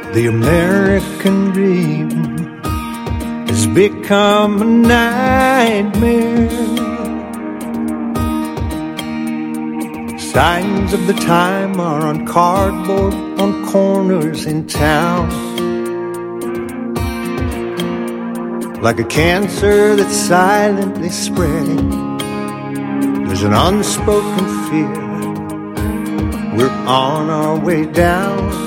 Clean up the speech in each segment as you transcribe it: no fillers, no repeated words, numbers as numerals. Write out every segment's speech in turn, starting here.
The American dream has become a nightmare. Signs of the time are on cardboard on corners in town. Like a cancer that's silently spreading, there's an unspoken fear. We're on our way down.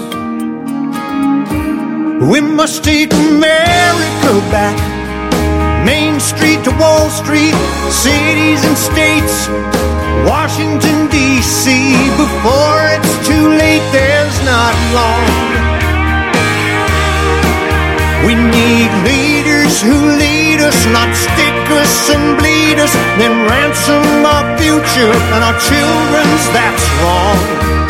We must take America back. Main Street to Wall Street, cities and states, Washington, D.C. Before it's too late, there's not long. We need leaders who lead us, not stick us and bleed us, then ransom our future and our children's, that's wrong.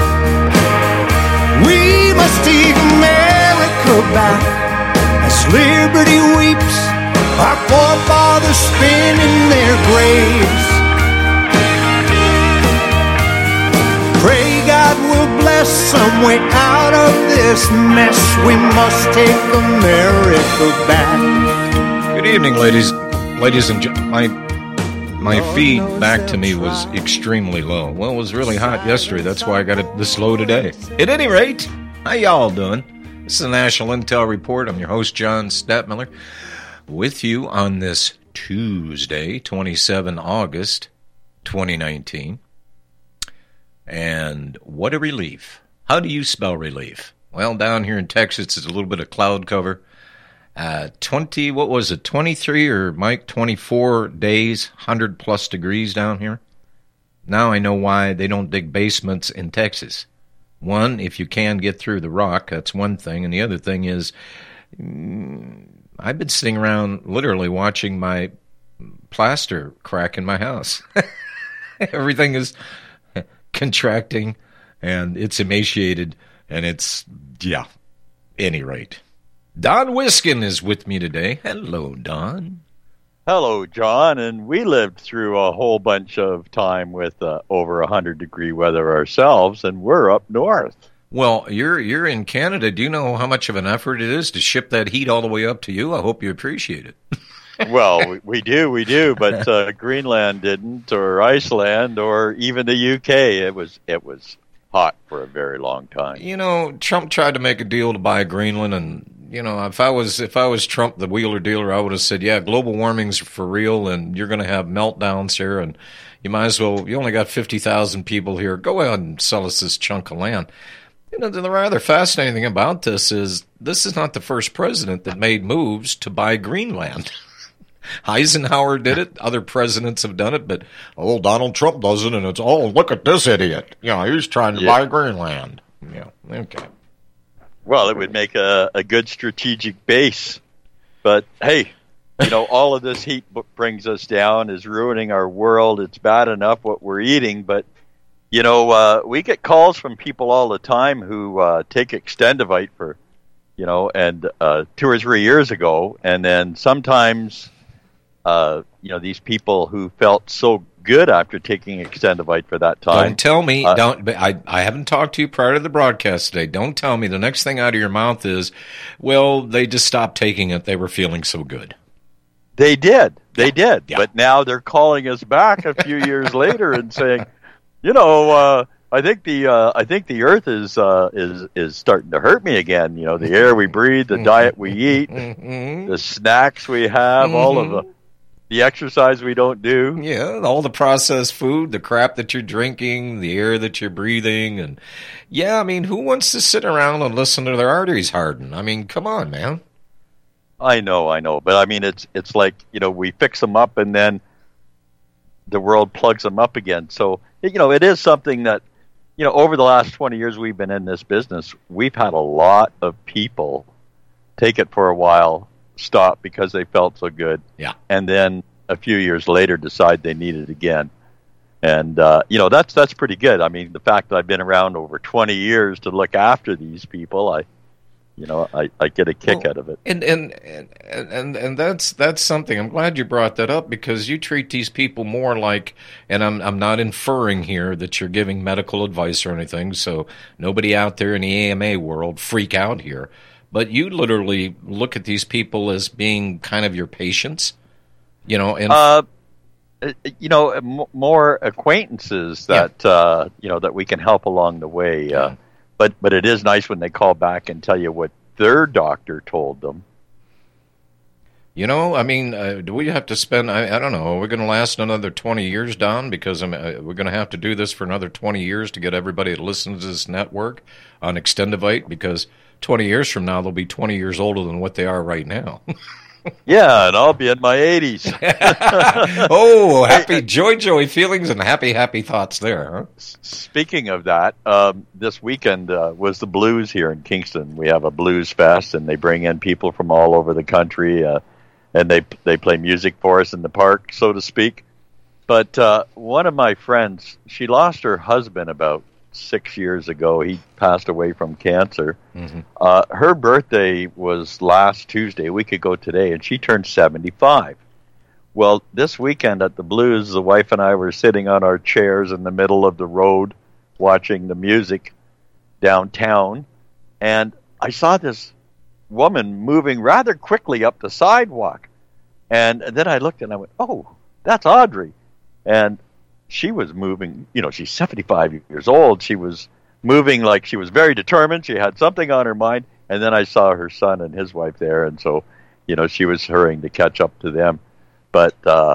We must take America back as liberty weeps, our forefathers spin in their graves. Pray God will bless some way out of this mess. We must take America back. Good evening, ladies and gentlemen. My feed back to me was extremely low. Well, it was really hot yesterday. That's why I got it this low today. At any rate, how y'all doing? This is the National Intel Report. I'm your host, John Stadtmiller, with you on this Tuesday, 27 August, 2019. And what a relief. How do you spell relief? Well, down here in Texas, it's a little bit of cloud cover. 23 or Mike, 24 days, 100-plus degrees down here. Now I know why they don't dig basements in Texas. One, if you can get through the rock, that's one thing. And the other thing is, I've been sitting around literally watching my plaster crack in my house. Everything is contracting, and it's emaciated, and it's, any rate. Don Wiskin is with me today. Hello, Don. Hello, John, and we lived through a whole bunch of time with over 100-degree weather ourselves, and we're up north. Well, you're in Canada. Do you know how much of an effort it is to ship that heat all the way up to you? I hope you appreciate it. Well, we do, but Greenland didn't, or Iceland, or even the UK. It was hot for a very long time. You know, Trump tried to make a deal to buy Greenland, and you know, if I was Trump, the wheeler dealer, I would have said, yeah, global warming's for real, and you're going to have meltdowns here, and you might as well. You only got 50,000 people here. Go ahead and sell us this chunk of land. You know, the rather fascinating thing about this is not the first president that made moves to buy Greenland. Eisenhower did it. Other presidents have done it, but Donald Trump does it, and it's look at this idiot. You know, he's trying to buy Greenland. Yeah, okay. Well, it would make a good strategic base, but hey, you know, all of this heat brings us down, is ruining our world. It's bad enough what we're eating, but you know, we get calls from people all the time who take Extendivite for, you know, and 2 or 3 years ago, and then sometimes. You know, these people who felt so good after taking Extendivite for that time. Don't tell me. I haven't talked to you prior to the broadcast today. Don't tell me the next thing out of your mouth is, well, they just stopped taking it. They were feeling so good. They did. Yeah. But now they're calling us back a few years later and saying, you know, I think the Earth is starting to hurt me again. You know, the air we breathe, the diet we eat, the snacks we have, all of the exercise we don't do. Yeah, all the processed food, the crap that you're drinking, the air that you're breathing, and I mean, who wants to sit around and listen to their arteries harden? I mean, come on, man. I know, but I mean, it's like, you know, we fix them up and then the world plugs them up again. So, you know, it is something that, you know, over the last 20 years we've been in this business, we've had a lot of people take it for a while, stop because they felt so good, and then a few years later decide they need it again. And, you know, that's pretty good. I mean, the fact that I've been around over 20 years to look after these people, I get a kick out of it. And that's something. I'm glad you brought that up, because you treat these people more like, and I'm not inferring here that you're giving medical advice or anything, so nobody out there in the AMA world freak out here. but you literally look at these people as being kind of your patients, and more acquaintances that that we can help along the way. But it is nice when they call back and tell you what their doctor told them. Do we have to spend, I don't know, are we going to last another 20 years, Don? Because we're going to have to do this for another 20 years to get everybody to listen to this network on Extendivite, because 20 years from now, they'll be 20 years older than what they are right now. Yeah, and I'll be in my 80s. Oh, happy joy feelings and happy thoughts there, huh? Speaking of that, this weekend was the blues here in Kingston. We have a blues fest, and they bring in people from all over the country, and they play music for us in the park, so to speak. But one of my friends, she lost her husband about 6 years ago. He passed away from cancer. Mm-hmm. Her birthday was last Tuesday, a week ago today, and she turned 75. Well, this weekend at the Blues, the wife and I were sitting on our chairs in the middle of the road watching the music downtown, and I saw this woman moving rather quickly up the sidewalk. And then I looked and I went, oh, that's Audrey. And she was moving, she's 75 years old. She was moving like she was very determined. She had something on her mind. And then I saw her son and his wife there. And so, she was hurrying to catch up to them. But,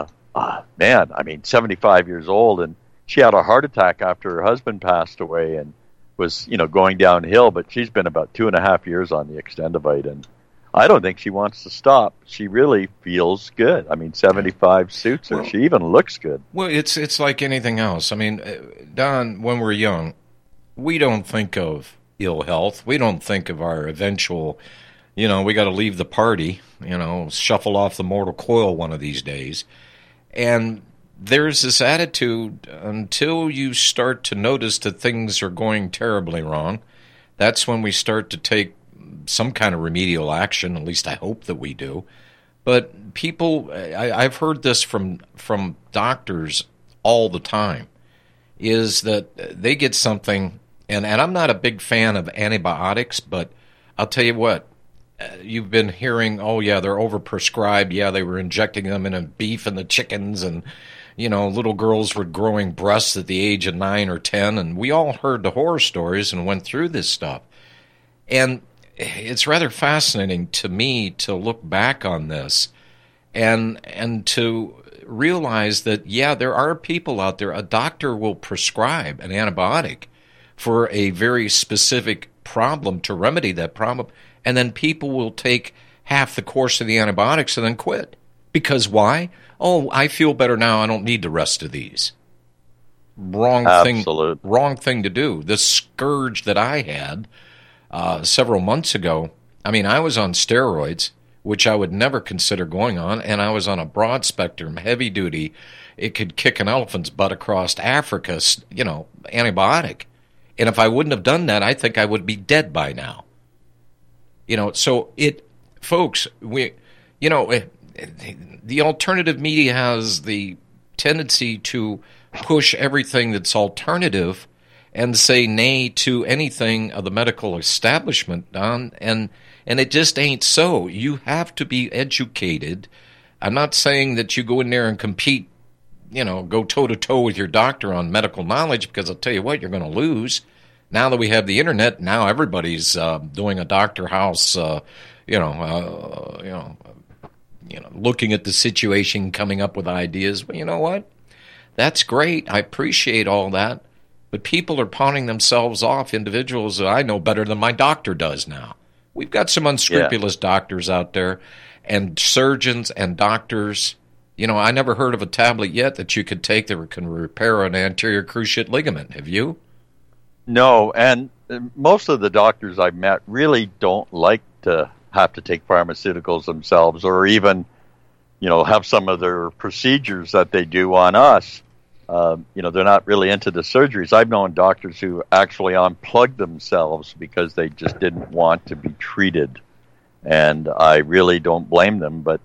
75 years old. And she had a heart attack after her husband passed away and was, going downhill. But she's been about 2.5 years on the Extendivite. And I don't think she wants to stop. She really feels good. 75 suits her. She even looks good. Well, it's like anything else. Don, when we're young, we don't think of ill health. We don't think of our eventual, we got to leave the party, shuffle off the mortal coil one of these days. And there's this attitude until you start to notice that things are going terribly wrong. That's when we start to take some kind of remedial action. At least I hope that we do. But people, I've heard this from doctors all the time, is that they get something, and I'm not a big fan of antibiotics, but I'll tell you what, you've been hearing, oh yeah, they're overprescribed. Yeah, they were injecting them in the beef and the chickens, and little girls were growing breasts at the age of 9 or 10, and we all heard the horror stories and went through this stuff. And it's rather fascinating to me to look back on this and to realize that, yeah, there are people out there, a doctor will prescribe an antibiotic for a very specific problem to remedy that problem, and then people will take half the course of the antibiotics and then quit. Because why? Oh, I feel better now, I don't need the rest of these. Wrong thing to do. The scourge that I had several months ago, I was on steroids, which I would never consider going on, and I was on a broad spectrum, heavy duty, it could kick an elephant's butt across Africa, antibiotic. And if I wouldn't have done that, I think I would be dead by now. Folks, the alternative media has the tendency to push everything that's alternative and say nay to anything of the medical establishment, Don, and it just ain't so. You have to be educated. I'm not saying that you go in there and compete, go toe-to-toe with your doctor on medical knowledge, because I'll tell you what, you're going to lose. Now that we have the internet, now everybody's doing a doctor house, looking at the situation, coming up with ideas. Well, you know what? That's great. I appreciate all that. But people are pawning themselves off, individuals that I know better than my doctor does now. We've got some unscrupulous doctors out there, and surgeons and doctors. I never heard of a tablet yet that you could take that can repair an anterior cruciate ligament. Have you? No, and most of the doctors I've met really don't like to have to take pharmaceuticals themselves, or even, have some of their procedures that they do on us. They're not really into the surgeries. I've known doctors who actually unplugged themselves because they just didn't want to be treated, and I really don't blame them. But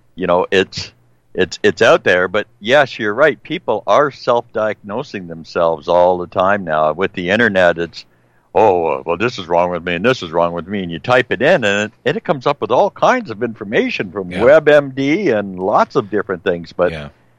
it's out there. But yes, you're right. People are self-diagnosing themselves all the time now with the internet. It's well, this is wrong with me and this is wrong with me, and you type it in, and it comes up with all kinds of information from WebMD and lots of different things. But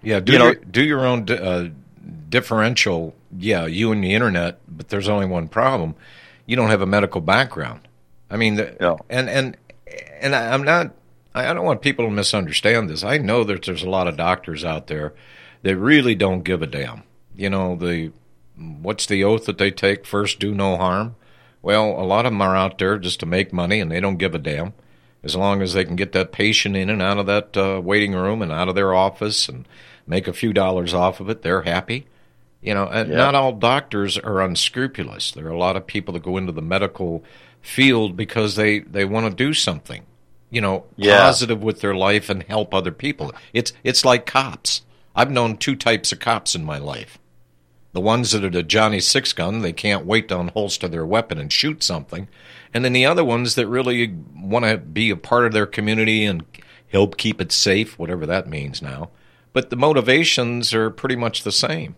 do your own differential. Yeah, you and the internet, but there's only one problem: you don't have a medical background. I mean, and I'm not. I don't want people to misunderstand this. I know that there's a lot of doctors out there that really don't give a damn. You know, what's the oath that they take? First, do no harm. Well, a lot of them are out there just to make money, and they don't give a damn. As long as they can get that patient in and out of that waiting room and out of their office and make a few dollars off of it, they're happy. You know, and not all doctors are unscrupulous. There are a lot of people that go into the medical field because they want to do something, you know, positive with their life and help other people. It's like cops. I've known two types of cops in my life. The ones that are the Johnny Six Gun, they can't wait to unholster their weapon and shoot something. And then the other ones that really want to be a part of their community and help keep it safe, whatever that means now. But the motivations are pretty much the same.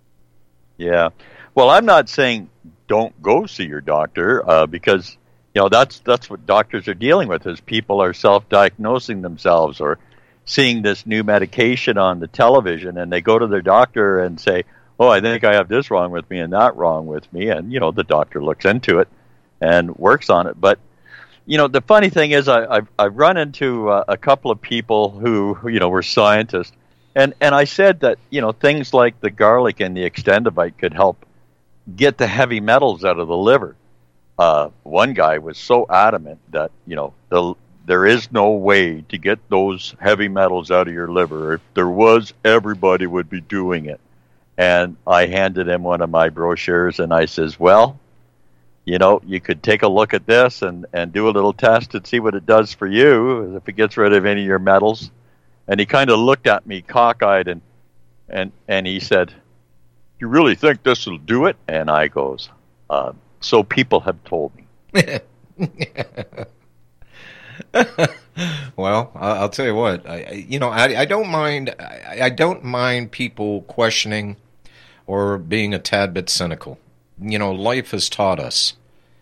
Yeah. Well, I'm not saying don't go see your doctor because, you know, that's what doctors are dealing with, is people are self-diagnosing themselves or seeing this new medication on the television, and they go to their doctor and say, oh, I think I have this wrong with me and that wrong with me. And, you know, the doctor looks into it and works on it. But, you know, the funny thing is I've run into a couple of people who, you know, were scientists. And I said that, you know, things like the garlic and the extendovite could help get the heavy metals out of the liver. One guy was so adamant that, you know, there is no way to get those heavy metals out of your liver. If there was, everybody would be doing it. And I handed him one of my brochures, and I says, well, you know, you could take a look at this and do a little test and see what it does for you, if it gets rid of any of your metals. And he kind of looked at me cockeyed and he said, you really think this will do it? And I goes, so people have told me. Well, I'll tell you what. I don't mind. I don't mind people questioning or being a tad bit cynical. You know, life has taught us,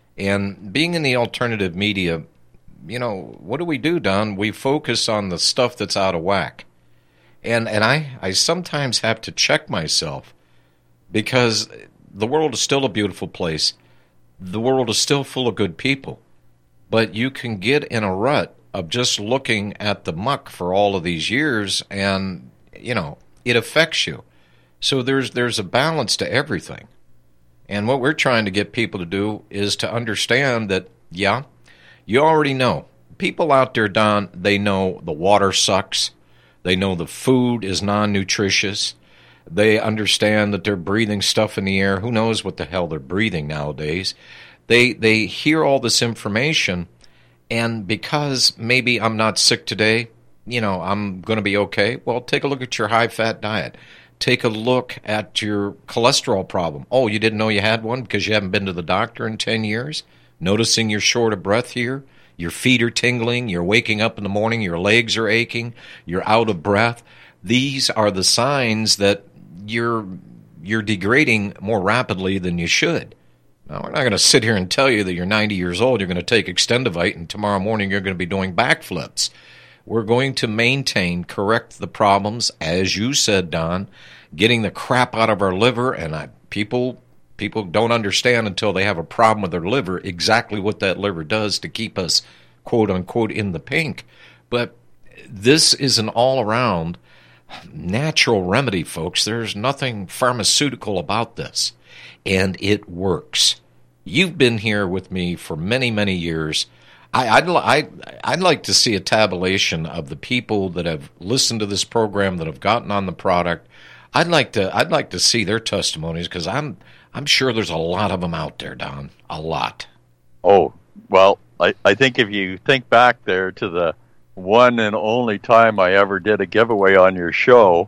and being in the alternative media, you know, what do, Don? We focus on the stuff that's out of whack, and I sometimes have to check myself, because the world is still a beautiful place. The world is still full of good people. But you can get in a rut of just looking at the muck for all of these years, and, you know, it affects you. So there's a balance to everything. And what we're trying to get people to do is to understand that, yeah, you already know. People out there, Don, they know the water sucks. They know the food is non-nutritious. They understand that they're breathing stuff in the air. Who knows what the hell they're breathing nowadays? They hear all this information, and because maybe I'm not sick today, you know, I'm going to be okay. Well, take a look at your high-fat diet. Take a look at your cholesterol problem. Oh, you didn't know you had one because you haven't been to the doctor in 10 years? Noticing you're short of breath here? Your feet are tingling. You're waking up in the morning. Your legs are aching. You're out of breath. These are the signs that you're degrading more rapidly than you should. Now, we're not going to sit here and tell you that you're 90 years old, you're going to take extendovite, and tomorrow morning you're going to be doing backflips. We're going to correct the problems, as you said, Don, getting the crap out of our liver, and people don't understand until they have a problem with their liver exactly what that liver does to keep us, quote-unquote, in the pink. But this is an all-around natural remedy, folks. There's nothing pharmaceutical about this, and it works. You've been here with me for many, many years. I'd like to see a tabulation of the people that have listened to this program, that have gotten on the product. I'd like to see their testimonies, because I'm sure there's a lot of them out there, Don. A lot. Oh, well, I think if you think back there to the one and only time I ever did a giveaway on your show,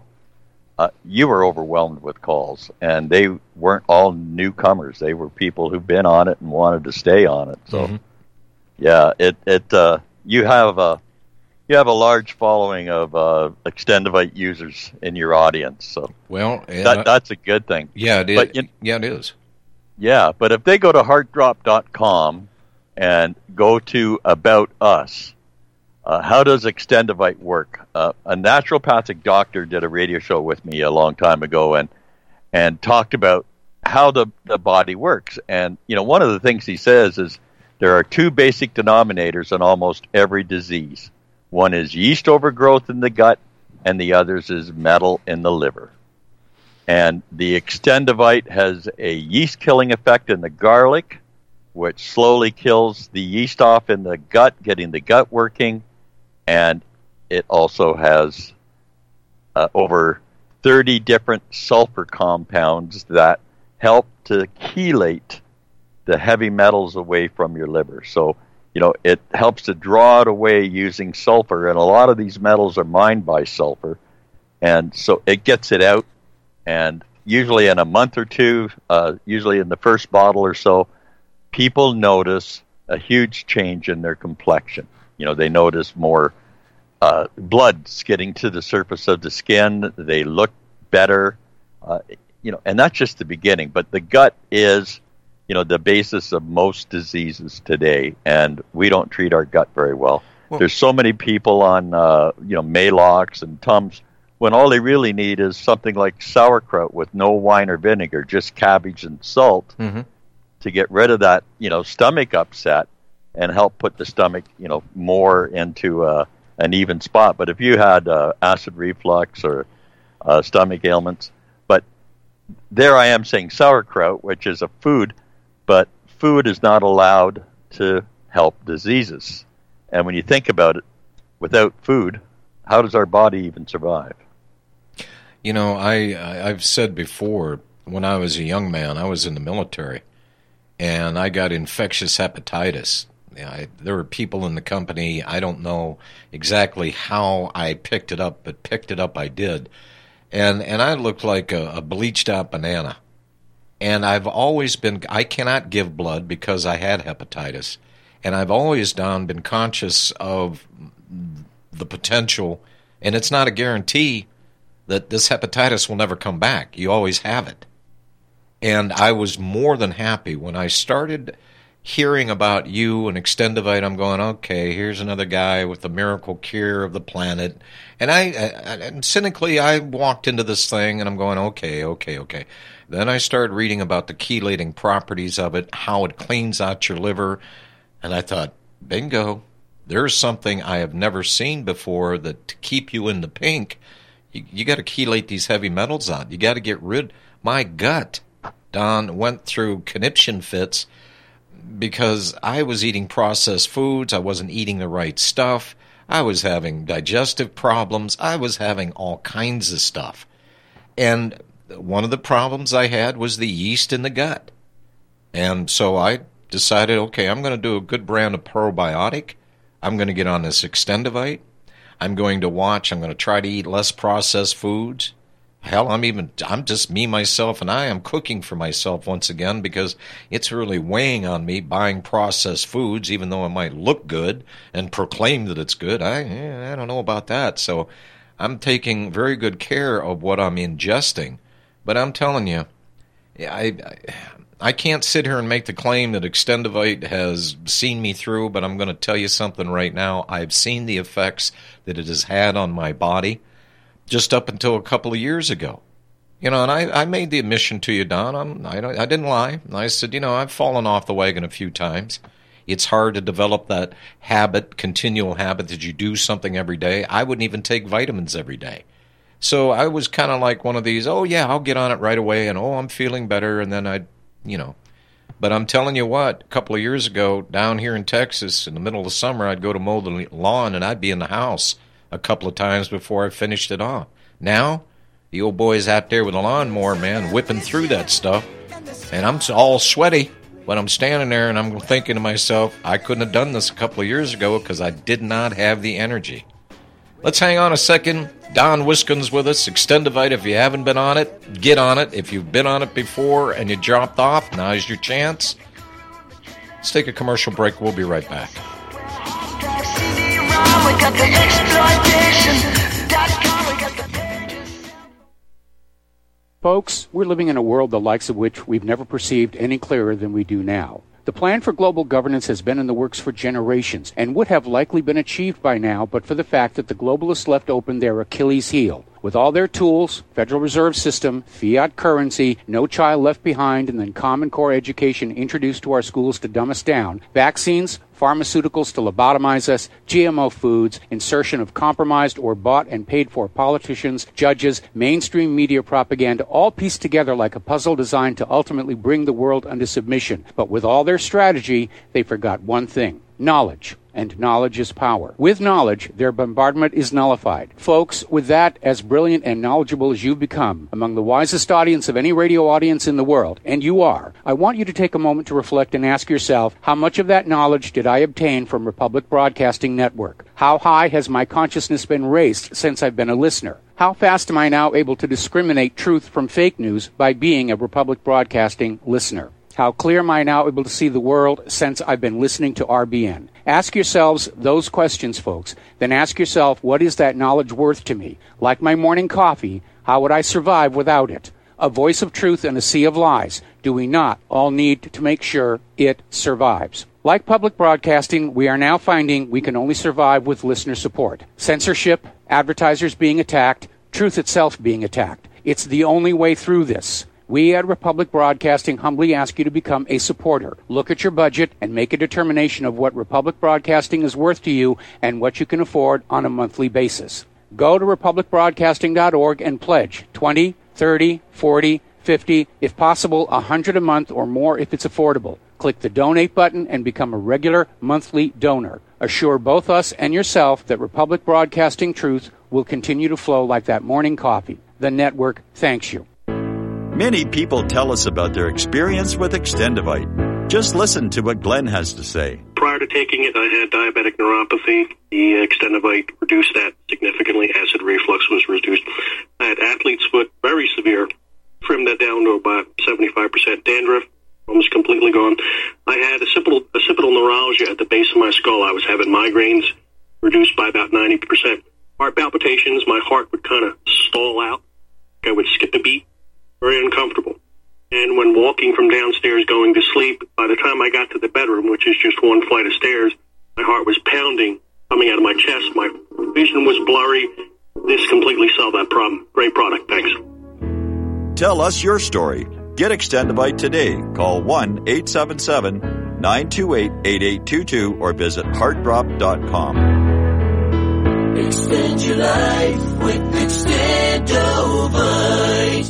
you were overwhelmed with calls, and they weren't all newcomers. They were people who've been on it and wanted to stay on it. So, yeah, you have a large following of extendovite users in your audience. So, well, that's a good thing. Yeah, it is. But, it is. Yeah, but if they go to heartdrop.com and go to About Us, how does Extendivite work? A naturopathic doctor did a radio show with me a long time ago and talked about how the body works. And, one of the things he says is there are two basic denominators in almost every disease. One is yeast overgrowth in the gut, and the other is metal in the liver. And the Extendivite has a yeast-killing effect in the garlic, which slowly kills the yeast off in the gut, getting the gut working. And it also has over 30 different sulfur compounds that help to chelate the heavy metals away from your liver. So, it helps to draw it away using sulfur. And a lot of these metals are mined by sulfur. And so it gets it out. And usually in a month or two, usually in the first bottle or so, people notice a huge change in their complexion. They notice more blood getting to the surface of the skin. They look better, and that's just the beginning. But the gut is, the basis of most diseases today, and we don't treat our gut very well. There's so many people on, Maalox and Tums, when all they really need is something like sauerkraut with no wine or vinegar, just cabbage and salt, to get rid of that, stomach upset and help put the stomach, more into an even spot. But if you had acid reflux or stomach ailments, but there I am saying sauerkraut, which is a food, but food is not allowed to help diseases. And when you think about it, without food, how does our body even survive? I've said before, when I was a young man, I was in the military, and I got infectious hepatitis. There were people in the company, I don't know exactly how I picked it up, but picked it up I did. And I looked like a bleached out banana. And I've always I cannot give blood because I had hepatitis. And I've always been conscious of the potential, and it's not a guarantee that this hepatitis will never come back. You always have it. And I was more than happy when I started hearing about you and Extendivite. I'm going, okay, here's another guy with the miracle cure of the planet. And and cynically, I walked into this thing and I'm going, okay. Then I started reading about the chelating properties of it, how it cleans out your liver. And I thought, bingo, there's something I have never seen before that to keep you in the pink, you got to chelate these heavy metals out. You got to get rid. My gut, Don, went through conniption fits because I was eating processed foods. I wasn't eating the right stuff. I was having digestive problems. I was having all kinds of stuff. And one of the problems I had was the yeast in the gut. And so I decided, okay, I'm going to do a good brand of probiotic. I'm going to get on this Extendivite. I'm going to try to eat less processed foods. Hell, I'm just me, myself, and I am cooking for myself once again because it's really weighing on me buying processed foods, even though it might look good and proclaim that it's good. I don't know about that. So I'm taking very good care of what I'm ingesting. But I'm telling you, I can't sit here and make the claim that Extendivite has seen me through, but I'm going to tell you something right now. I've seen the effects that it has had on my body just up until a couple of years ago. And I made the admission to you, Don. I didn't lie. I said, I've fallen off the wagon a few times. It's hard to develop that continual habit that you do something every day. I wouldn't even take vitamins every day. So I was kind of like one of these, oh, yeah, I'll get on it right away, and, I'm feeling better, and then But I'm telling you what, a couple of years ago, down here in Texas, in the middle of the summer, I'd go to mow the lawn, and I'd be in the house a couple of times before I finished it off. Now, the old boy's out there with a lawnmower, man, whipping through that stuff, and I'm all sweaty, but I'm standing there, and I'm thinking to myself, I couldn't have done this a couple of years ago because I did not have the energy. Let's hang on a second. Don Wiskin's with us. Extendivite, if you haven't been on it, get on it. If you've been on it before and you dropped off, now's your chance. Let's take a commercial break. We'll be right back. Folks, we're living in a world the likes of which we've never perceived any clearer than we do now. The plan for global governance has been in the works for generations and would have likely been achieved by now but for the fact that the globalists left open their Achilles heel. With all their tools, Federal Reserve System, fiat currency, no child left behind, and then Common Core education introduced to our schools to dumb us down, vaccines, pharmaceuticals to lobotomize us, GMO foods, insertion of compromised or bought and paid for politicians, judges, mainstream media propaganda, all pieced together like a puzzle designed to ultimately bring the world under submission. But with all their strategy, they forgot one thing: knowledge. And knowledge is power. With knowledge, their bombardment is nullified. Folks, with that, as brilliant and knowledgeable as you've become, among the wisest audience of any radio audience in the world, and you are, I want you to take a moment to reflect and ask yourself, how much of that knowledge did I obtain from Republic Broadcasting Network? How high has my consciousness been raised since I've been a listener? How fast am I now able to discriminate truth from fake news by being a Republic Broadcasting listener? How clear am I now able to see the world since I've been listening to RBN? Ask yourselves those questions, folks. Then ask yourself, what is that knowledge worth to me? Like my morning coffee, how would I survive without it? A voice of truth in a sea of lies. Do we not all need to make sure it survives? Like public broadcasting, we are now finding we can only survive with listener support. Censorship, advertisers being attacked, truth itself being attacked. It's the only way through this. We at Republic Broadcasting humbly ask you to become a supporter. Look at your budget and make a determination of what Republic Broadcasting is worth to you and what you can afford on a monthly basis. Go to republicbroadcasting.org and pledge $20, $30, $40, $50, if possible, $100 a month or more if it's affordable. Click the donate button and become a regular monthly donor. Assure both us and yourself that Republic Broadcasting truth will continue to flow like that morning coffee. The network thanks you. Many people tell us about their experience with Extendivite. Just listen to what Glenn has to say. Prior to taking it, I had diabetic neuropathy. The Extendivite reduced that significantly. Acid reflux was reduced. I had athlete's foot, very severe. Trimmed that down to about 75% dandruff, almost completely gone. I had occipital neuralgia at the base of my skull. I was having migraines, reduced by about 90%. Heart palpitations, my heart would kind of stall out. I would skip a beat. Very uncomfortable. And when walking from downstairs going to sleep, by the time I got to the bedroom, which is just one flight of stairs, my heart was pounding, coming out of my chest. My vision was blurry. This completely solved that problem. Great product. Thanks. Tell us your story. Get Extendivite today. Call 1-877-928-8822 or visit heartdrop.com. Extend your life with Extendivite.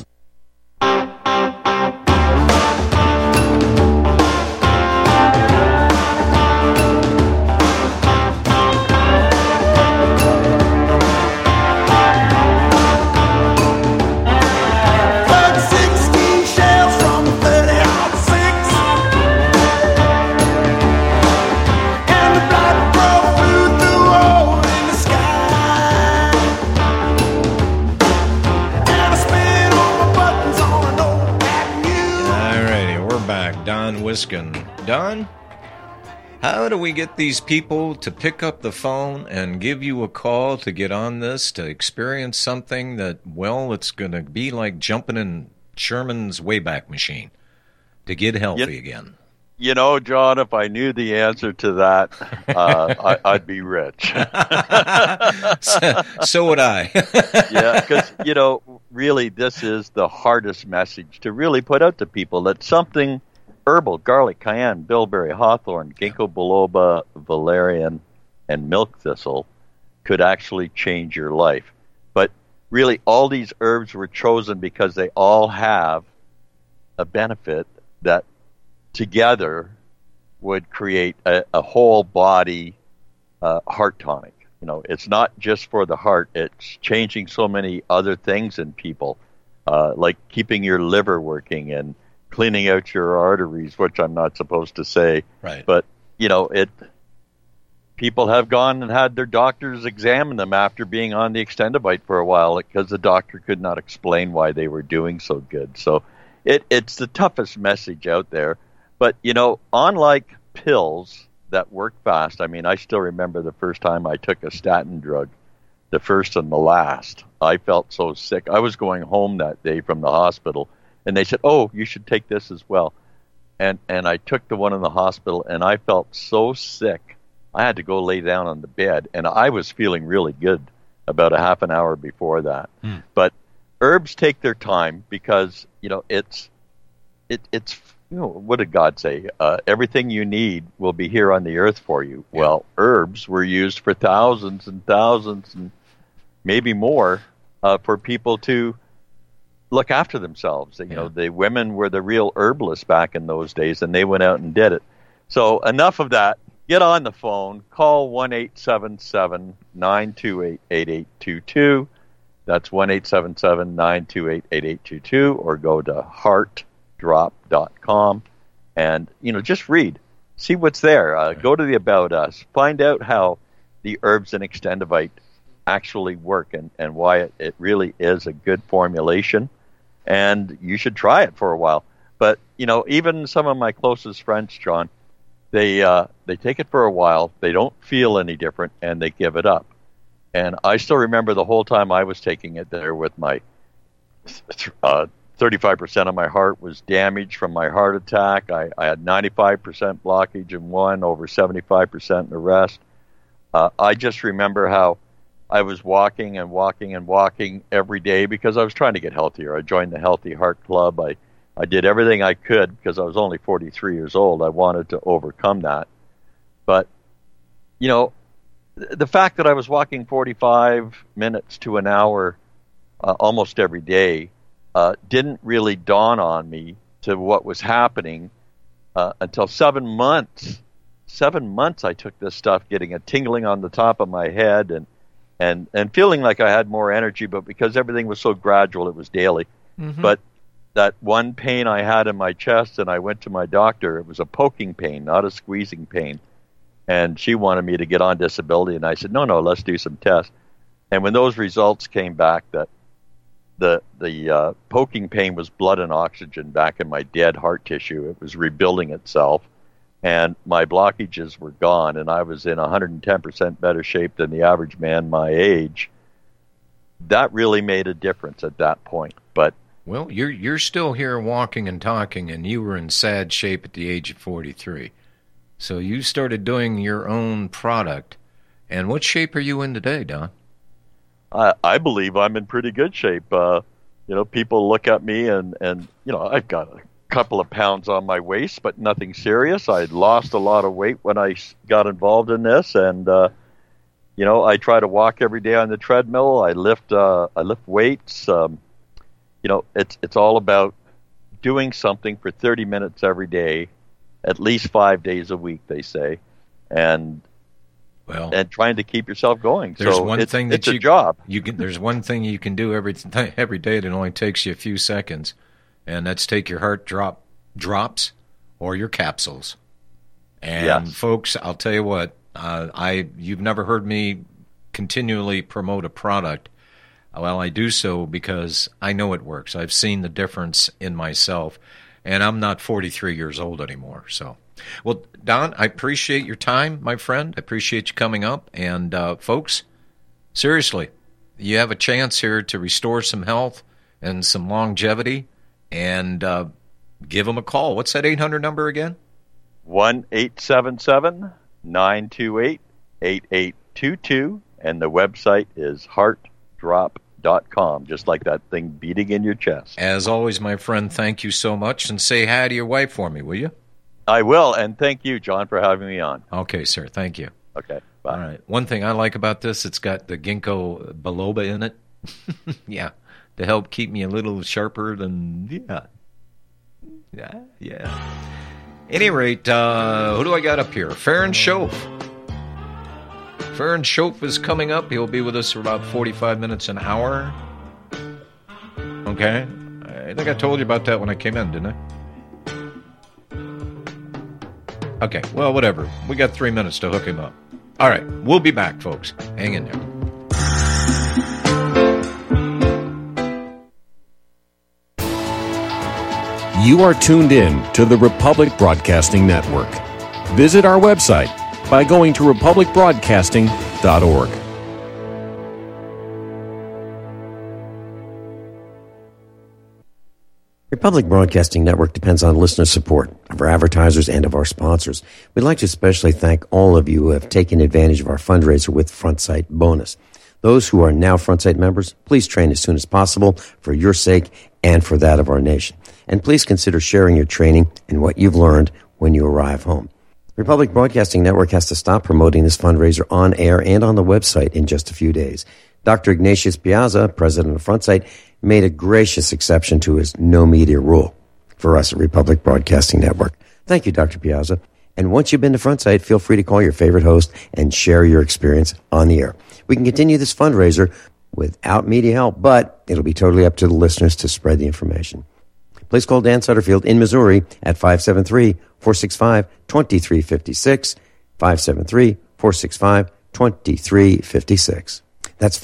Don, how do we get these people to pick up the phone and give you a call to get on this, to experience something that, well, it's going to be like jumping in Sherman's Wayback Machine to get healthy again? You know, John, if I knew the answer to that, I'd be rich. So would I. Yeah, because, really this is the hardest message to really put out to people, that something herbal, garlic, cayenne, bilberry, hawthorn, ginkgo biloba, valerian, and milk thistle could actually change your life. But really, all these herbs were chosen because they all have a benefit that together would create a whole body heart tonic. It's not just for the heart. It's changing so many other things in people, like keeping your liver working and cleaning out your arteries, which I'm not supposed to say. Right. But, people have gone and had their doctors examine them after being on the Extendivite for a while because the doctor could not explain why they were doing so good. So it's the toughest message out there. But, unlike pills that work fast, I still remember the first time I took a statin drug the first and the last. I felt so sick. I was going home that day from the hospital, and they said, "Oh, you should take this as well." And I took the one in the hospital, and I felt so sick. I had to go lay down on the bed, and I was feeling really good about a half an hour before that. But herbs take their time because, it's what did God say? Everything you need will be here on the earth for you. Yeah. Well, herbs were used for thousands and thousands and maybe more for people to look after themselves. The women were the real herbalists back in those days, and they went out and did it. So enough of that. Get on the phone. Call 1-877-928-8822. That's 1-877-928-8822, or go to heartdrop.com and, just read. See what's there. Go to the About Us. Find out how the herbs and Extendivite actually work and why it really is a good formulation. And you should try it for a while. But, even some of my closest friends, John, they take it for a while, they don't feel any different, and they give it up. And I still remember the whole time I was taking it there with my 35% of my heart was damaged from my heart attack. I had 95% blockage in one, over 75% in the rest. I just remember how I was walking and walking and walking every day because I was trying to get healthier. I joined the Healthy Heart Club. I did everything I could because I was only 43 years old. I wanted to overcome that. But, the fact that I was walking 45 minutes to an hour almost every day didn't really dawn on me to what was happening until 7 months. 7 months I took this stuff, getting a tingling on the top of my head and feeling like I had more energy, but because everything was so gradual, it was daily. Mm-hmm. But that one pain I had in my chest, and I went to my doctor, it was a poking pain, not a squeezing pain. And she wanted me to get on disability, and I said, no, let's do some tests. And when those results came back, that the poking pain was blood and oxygen back in my dead heart tissue. It was rebuilding itself, and my blockages were gone, and I was in 110% better shape than the average man my age. That really made a difference at that point. But well, you're still here walking and talking, and you were in sad shape at the age of 43. So you started doing your own product. And what shape are you in today, Don? I believe I'm in pretty good shape. People look at me and I've got a couple of pounds on my waist, but nothing serious. I lost a lot of weight when I got involved in this, and I try to walk every day on the treadmill. I lift weights. It's all about doing something for 30 minutes every day, at least 5 days a week, they say, and trying to keep yourself going. There's so one thing that it's a job. There's one thing you can do every day that only takes you a few seconds, and that's take your heart drops or your capsules. And yes. Folks, I'll tell you what, you've never heard me continually promote a product. Well, I do so because I know it works. I've seen the difference in myself, and I'm not 43 years old anymore. So, well, Don, I appreciate your time, my friend. I appreciate you coming up. And, folks, seriously, you have a chance here to restore some health and some longevity, and give them a call. What's that 800 number again? 1-877-928-8822, and the website is heartdrop.com, just like that thing beating in your chest. As always, my friend, thank you so much, and say hi to your wife for me, will you? I will, and thank you, John, for having me on. Okay, sir, thank you. Okay, bye. All right. One thing I like about this, it's got the ginkgo biloba in it. Yeah, to help keep me a little sharper than, yeah. Any rate, who do I got up here? Farron Shoaf. Farron Shoaf is coming up. He'll be with us for about 45 minutes, an hour. Okay. I think I told you about that when I came in, didn't I? Okay, well, whatever. We got 3 minutes to hook him up. All right, we'll be back, folks. Hang in there. You are tuned in to the Republic Broadcasting Network. Visit our website by going to republicbroadcasting.org. Republic Broadcasting Network depends on listener support of our advertisers and of our sponsors. We'd like to especially thank all of you who have taken advantage of our fundraiser with FrontSight Bonus. Those who are now FrontSight members, please train as soon as possible for your sake and for that of our nation. And please consider sharing your training and what you've learned when you arrive home. Republic Broadcasting Network has to stop promoting this fundraiser on air and on the website in just a few days. Dr. Ignatius Piazza, president of FrontSight, made a gracious exception to his no media rule for us at Republic Broadcasting Network. Thank you, Dr. Piazza. And once you've been to FrontSight, feel free to call your favorite host and share your experience on the air. We can continue this fundraiser without media help, but it'll be totally up to the listeners to spread the information. Please call Dan Sutterfield in Missouri at 573-465-2356, 573-465-2356. That's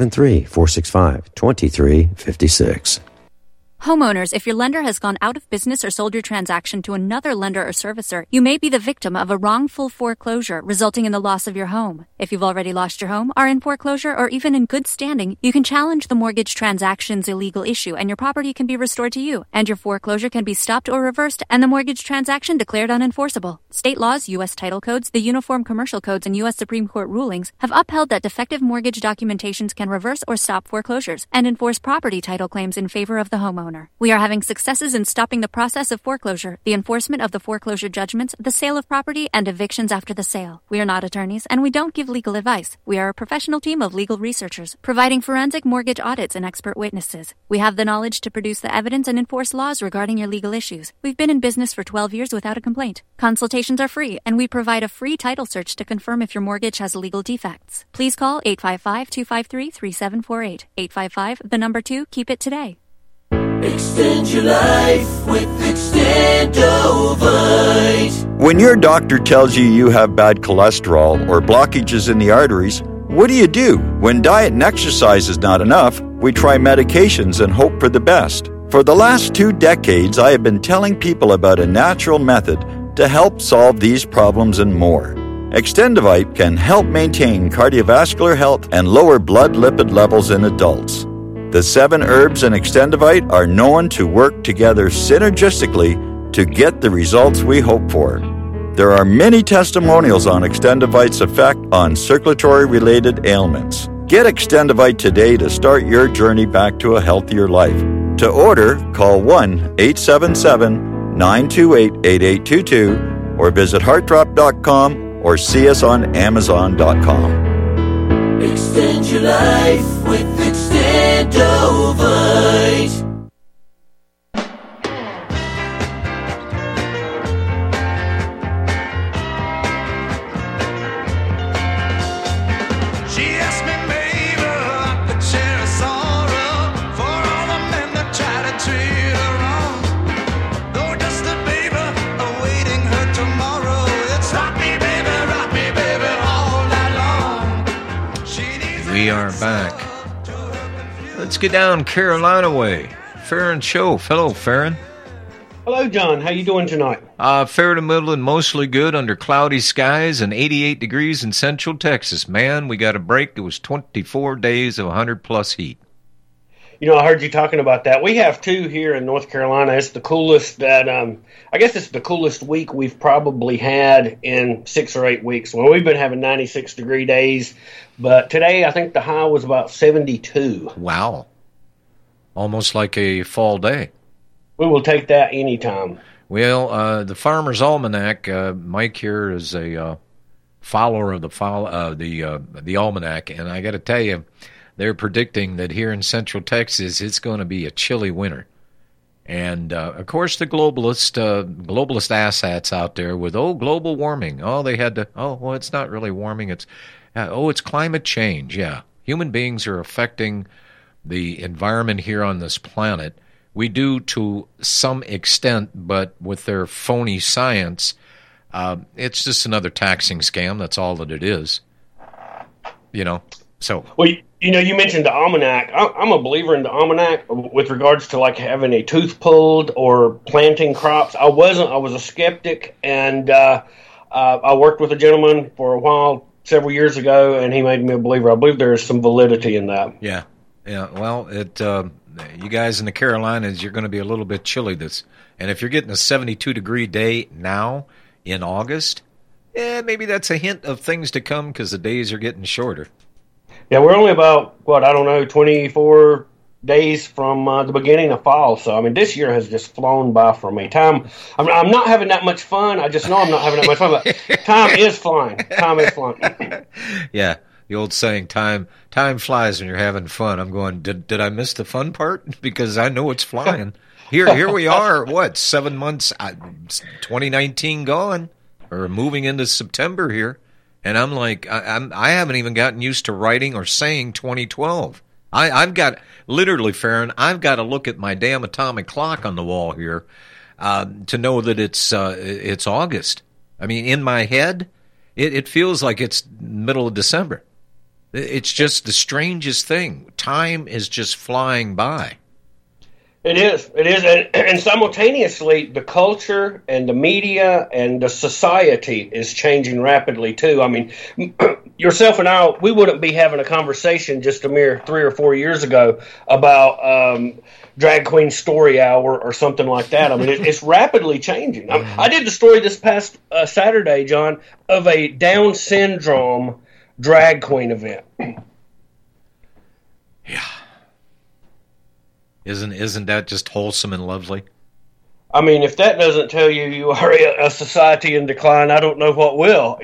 573-465-2356. Homeowners, if your lender has gone out of business or sold your transaction to another lender or servicer, you may be the victim of a wrongful foreclosure resulting in the loss of your home. If you've already lost your home, are in foreclosure, or even in good standing, you can challenge the mortgage transaction's illegal issue and your property can be restored to you, and your foreclosure can be stopped or reversed and the mortgage transaction declared unenforceable. State laws, U.S. title codes, the Uniform Commercial Codes, and U.S. Supreme Court rulings have upheld that defective mortgage documentations can reverse or stop foreclosures and enforce property title claims in favor of the homeowner. We are having successes in stopping the process of foreclosure, the enforcement of the foreclosure judgments, the sale of property, and evictions after the sale. We are not attorneys, and we don't give legal advice. We are a professional team of legal researchers, providing forensic mortgage audits and expert witnesses. We have the knowledge to produce the evidence and enforce laws regarding your legal issues. We've been in business for 12 years without a complaint. Consultations are free, and we provide a free title search to confirm if your mortgage has legal defects. Please call 855-253-3748. 855, 2, keep it today. Extend your life with Extendovite. When your doctor tells you have bad cholesterol or blockages in the arteries, what do? When diet and exercise is not enough, we try medications and hope for the best. For the last 2 decades, I have been telling people about a natural method to help solve these problems and more. Extendovite can help maintain cardiovascular health and lower blood lipid levels in adults. The 7 herbs in Extendovite are known to work together synergistically to get the results we hope for. There are many testimonials on Extendovite's effect on circulatory-related ailments. Get Extendovite today to start your journey back to a healthier life. To order, call 1-877-928-8822 or visit heartdrop.com or see us on amazon.com. Extend your life with Extendovite. She asked me, baby, I could share a sorrow for all the men that try to treat her wrong. Though just a baby awaiting her tomorrow. It's rock me, baby, all night long. We are back. Let's get down Carolina way. Farron Show. Hello, Farron. Hello, John. How you doing tonight? Fair to middle and mostly good under cloudy skies and 88 degrees in central Texas. Man, we got a break. It was 24 days of 100-plus heat. You know, I heard you talking about that. We have 2 here in North Carolina. It's the coolest that, I guess it's the coolest week we've probably had in 6 or 8 weeks. Well, we've been having 96-degree days, but today I think the high was about 72. Wow. Almost like a fall day. We will take that anytime. Well, the Farmer's Almanac, Mike here is a follower of the Almanac, and I got to tell you, they're predicting that here in Central Texas, it's going to be a chilly winter. And, of course, the globalist asshats out there with, global warming. It's not really warming. It's climate change. Yeah. Human beings are affecting the environment here on this planet. We do to some extent, but with their phony science, it's just another taxing scam. That's all that it is. You know, so. Well, you know, you mentioned the almanac. I'm a believer in the almanac with regards to like having a tooth pulled or planting crops. I was a skeptic, and I worked with a gentleman for a while several years ago, and he made me a believer. I believe there is some validity in that. Yeah. Well, you guys in the Carolinas, you're going to be a little bit chilly and if you're getting a 72-degree day now in August, maybe that's a hint of things to come because the days are getting shorter. Yeah, we're only about, 24 days from the beginning of fall. So, I mean, this year has just flown by for me. I'm not having that much fun. I just know I'm not having that much fun, but time is flying. Time is flying. Yeah, the old saying, time flies when you're having fun. I'm going, did I miss the fun part? Because I know it's flying. Here we are, 7 months, 2019 gone, or moving into September here. And I'm like, I haven't even gotten used to writing or saying 2012. I've got, literally, Farron, I've got to look at my damn atomic clock on the wall here to know that it's August. I mean, in my head, it feels like it's middle of December. It's just the strangest thing. Time is just flying by. It is, and simultaneously, the culture and the media and the society is changing rapidly too. I mean, yourself and I, we wouldn't be having a conversation just a mere 3 or 4 years ago about Drag Queen Story Hour or something like that. I mean, it's rapidly changing. I did the story this past Saturday, John, of a Down syndrome drag queen event. Yeah. Isn't that just wholesome and lovely? I mean, if that doesn't tell you you are a society in decline, I don't know what will.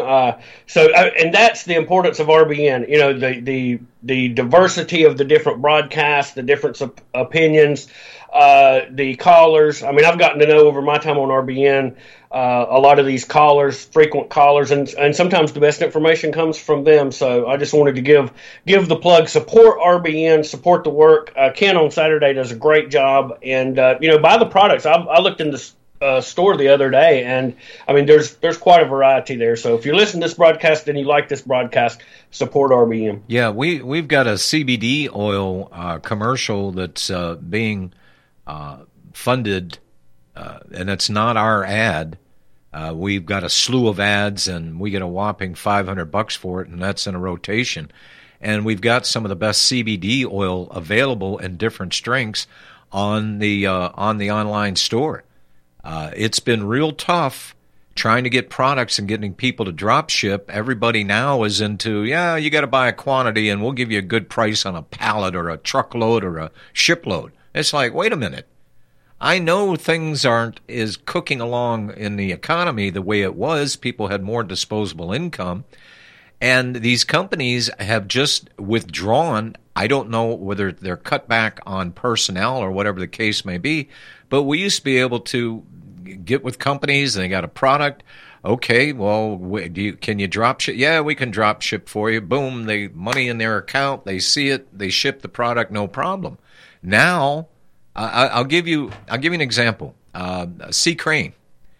And that's the importance of RBN. You know, the diversity of the different broadcasts, the different opinions, the callers. I mean, I've gotten to know over my time on RBN a lot of these callers, frequent callers, and sometimes the best information comes from them. So I just wanted to give the plug. Support RBN, support the work. Ken on Saturday does a great job, and buy the products. I looked in the store the other day, and I mean, there's quite a variety there. So if you listen to this broadcast and you like this broadcast, support RBN. Yeah, we've got a CBD oil commercial that's being funded, and it's not our ad. We've got a slew of ads, and we get a whopping $500 for it, and that's in a rotation. And we've got some of the best CBD oil available in different strengths on the online store. It's been real tough trying to get products and getting people to drop ship. Everybody now is into, you got to buy a quantity, and we'll give you a good price on a pallet or a truckload or a shipload. It's like, wait a minute. I know things aren't cooking along in the economy the way it was. People had more disposable income. And these companies have just withdrawn. I don't know whether they're cut back on personnel or whatever the case may be. But we used to be able to get with companies and they got a product. Okay, well, can you drop ship? Yeah, we can drop ship for you. Boom, they money in their account. They see it. They ship the product, no problem. Now, I'll give you an example. C. Crane.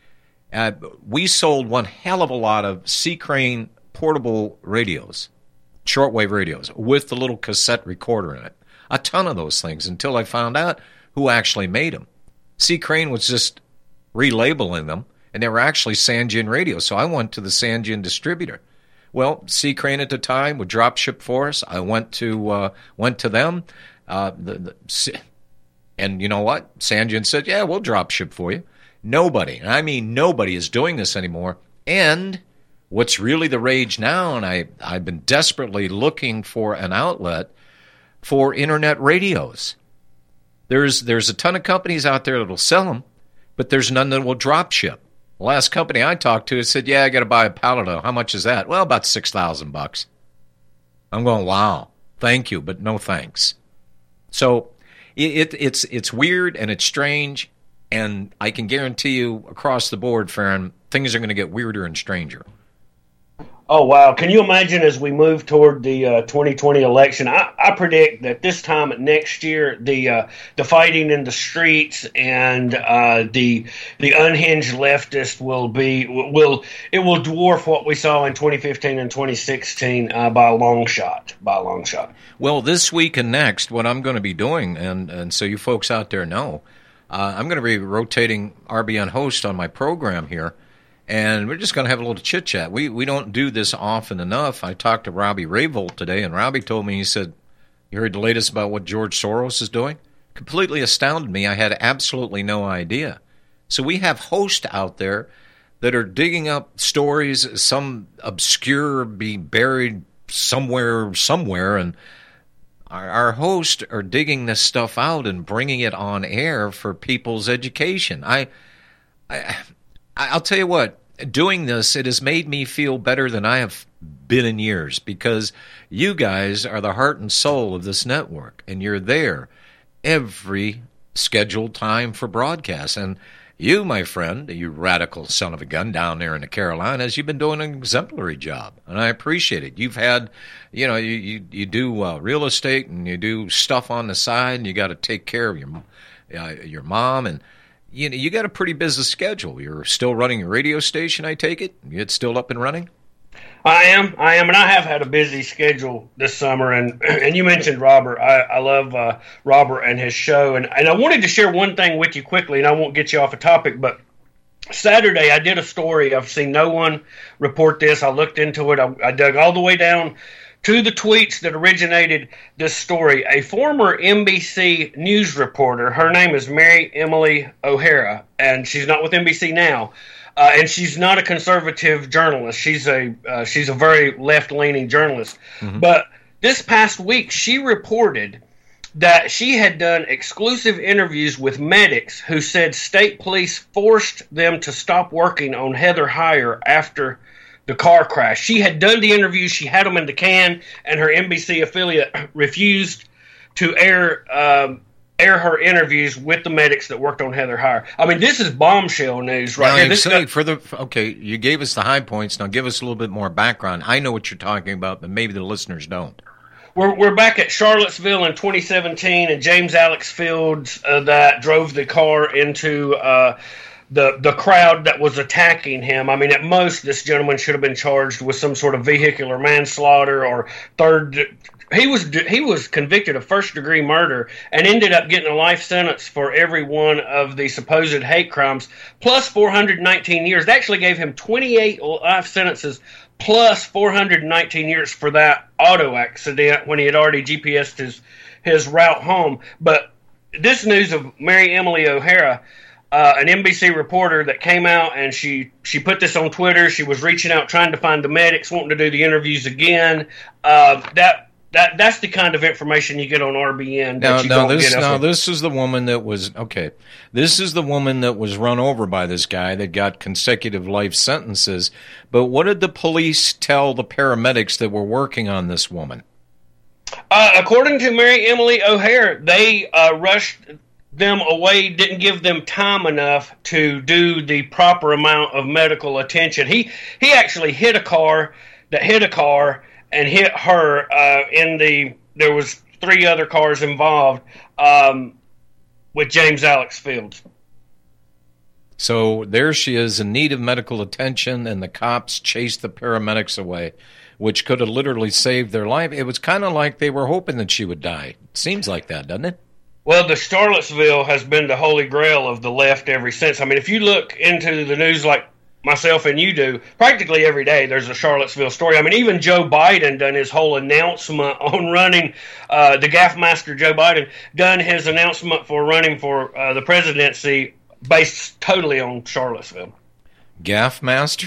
We sold one hell of a lot of C. Crane portable radios, shortwave radios, with the little cassette recorder in it. A ton of those things until I found out who actually made them. C. Crane was just relabeling them, and they were actually Sangean radios. So I went to the Sangean distributor. Well, C. Crane at the time would drop ship for us. I went to them. And you know what? Sangean said, yeah, we'll drop ship for you. Nobody, and I mean nobody, is doing this anymore. And what's really the rage now, and I've been desperately looking for an outlet for internet radios. There's a ton of companies out there that will sell them, but there's none that will drop ship. The last company I talked to said, yeah, I got to buy a pallet of. How much is that? Well, about $6,000. I'm going, wow, thank you, but no thanks. So it's weird and it's strange, and I can guarantee you across the board, Farron, things are going to get weirder and stranger. Oh, wow. Can you imagine as we move toward the 2020 election? I predict that this time next year, the fighting in the streets and the unhinged leftist will dwarf what we saw in 2015 and 2016 by a long shot. Well, this week and next, what I'm going to be doing, and so you folks out there know, I'm going to be rotating RBN host on my program here. And we're just going to have a little chit-chat. We don't do this often enough. I talked to Robbie Rayvold today, and Robbie told me, he said, You heard the latest about what George Soros is doing? Completely astounded me. I had absolutely no idea. So we have hosts out there that are digging up stories, some obscure, be buried somewhere, and our hosts are digging this stuff out and bringing it on air for people's education. I'll tell you what, doing this, it has made me feel better than I have been in years, because you guys are the heart and soul of this network, and you're there every scheduled time for broadcast. And you, my friend, you radical son of a gun down there in the Carolinas, you've been doing an exemplary job, and I appreciate it. You've had, you do real estate, and you do stuff on the side, and you got to take care of your mom, and you got a pretty busy schedule. You're still running a radio station, I take it? It's still up and running? I am, and I have had a busy schedule this summer. And you mentioned Robert. I love Robert and his show. And I wanted to share one thing with you quickly, and I won't get you off a topic, but Saturday I did a story. I've seen no one report this. I looked into it. I dug all the way down to the tweets that originated this story. A former NBC news reporter, her name is Mary Emily O'Hara, and she's not with NBC now. And she's not a conservative journalist. She's a very left-leaning journalist. Mm-hmm. But this past week, she reported that she had done exclusive interviews with medics who said state police forced them to stop working on Heather Heyer after the car crash. She had done the interviews. She had them in the can, and her NBC affiliate refused to air her interviews with the medics that worked on Heather Heyer. I mean, this is bombshell news right here. Okay, you gave us the high points. Now give us a little bit more background. I know what you're talking about, but maybe the listeners don't. We're back at Charlottesville in 2017, and James Alex Fields that drove the car into the crowd that was attacking him. I mean, at most, this gentleman should have been charged with some sort of vehicular manslaughter or third. He was convicted of first-degree murder and ended up getting a life sentence for every one of the supposed hate crimes, plus 419 years. They actually gave him 28 life sentences plus 419 years for that auto accident when he had already GPS'd his route home. But this news of Mary Emily O'Hara, an NBC reporter that came out, and she put this on Twitter. She was reaching out, trying to find the medics, wanting to do the interviews again. That's the kind of information you get on RBN. This is the woman that was okay. This is the woman that was run over by this guy that got consecutive life sentences. But what did the police tell the paramedics that were working on this woman? According to Mary Emily O'Hara, they rushed them away, didn't give them time enough to do the proper amount of medical attention. He actually hit a car and hit her there was 3 other cars involved with James Alex Fields. So there she is in need of medical attention, and the cops chased the paramedics away, which could have literally saved their life. It was kind of like they were hoping that she would die. It seems like that, doesn't it? Well, the Charlottesville has been the holy grail of the left ever since. I mean, if you look into the news like myself and you do, practically every day there's a Charlottesville story. I mean, even Joe Biden done his whole announcement on running, the Gaff Master Joe Biden done his announcement for running for the presidency based totally on Charlottesville. Gaff Master?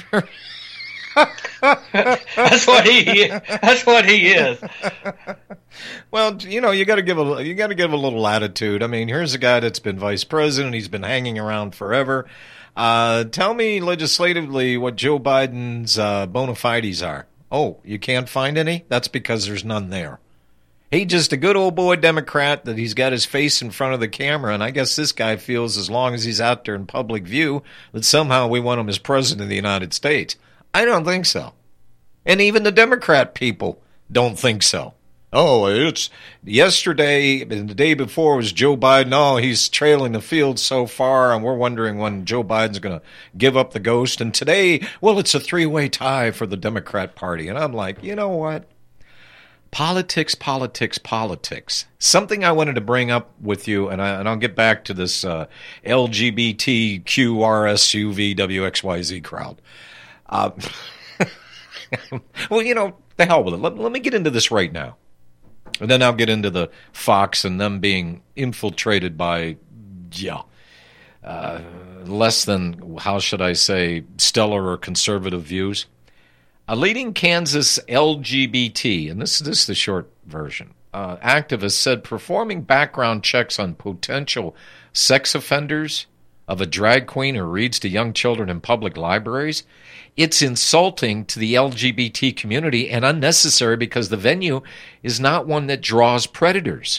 That's what he is. Well, you got to give a little latitude. I mean, here's a guy that's been vice president. He's been hanging around forever. Tell me legislatively what Joe Biden's bona fides are. Oh, you can't find any? That's because there's none there. He's just a good old boy Democrat that he's got his face in front of the camera, and I guess this guy feels as long as he's out there in public view that somehow we want him as president of the United States. I don't think so. And even the Democrat people don't think so. Oh, it's yesterday and the day before was Joe Biden. Oh, he's trailing the field so far, and we're wondering when Joe Biden's going to give up the ghost. And today, well, it's a 3-way tie for the Democrat Party. And I'm like, you know what? Politics. Something I wanted to bring up with you, and I'll get back to this LGBTQRSUVWXYZ crowd. Well, the hell with it. Let me get into this right now. And then I'll get into the Fox and them being infiltrated by, less than, how should I say, stellar or conservative views. A leading Kansas LGBT, and this is the short version, activist said performing background checks on potential sex offenders of a drag queen who reads to young children in public libraries, it's insulting to the LGBT community and unnecessary because the venue is not one that draws predators.